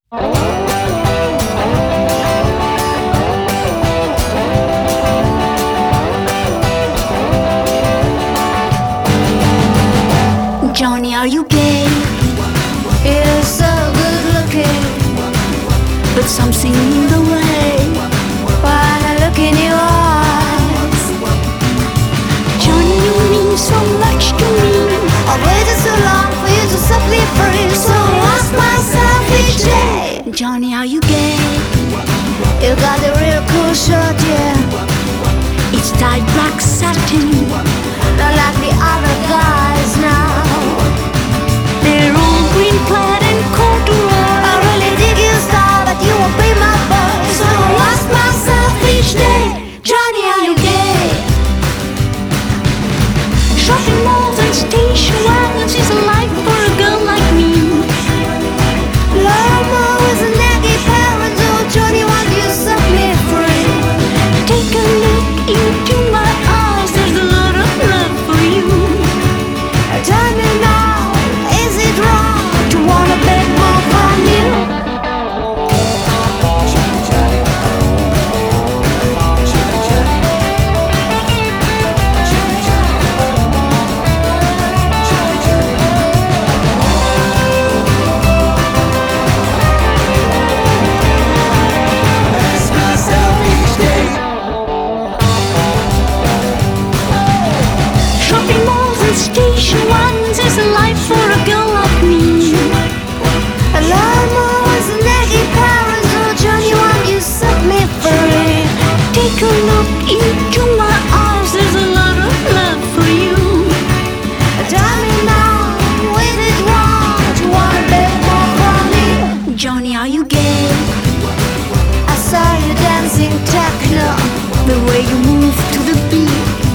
Johnny, are you gay? You're so good looking, but something in the way when I look in your eyes. Johnny, you mean so much to me. I've waited so long for you to set me free, so I ask myself each day, Johnny, are you gay? You got a real cool shirt, yeah. It's dyed black satin, not like the other guys now. They're all green plaid and corduroy. I really dig your style, but you won't be my boy. So I ask myself each day, Johnny, are you gay? Shopping malls and station wagons is a life for a girl like me. Lama with a naggy parents, oh Johnny, won't you set me free? Take a look into my eyes, there's a lot of love for you. Tell me now, is it wrong to wanna beg more from you? Ask myself each day. Shopping malls and station wagons is a life for a girl like me. A llama with a naggy parents, oh Johnny, won't you set me free? Take a look into my eyes, there's a lot of love for you. Tell me now, is it wrong to wanna beg more from you? Johnny, are you gay? I saw you dancing techno, the way you move to the beat.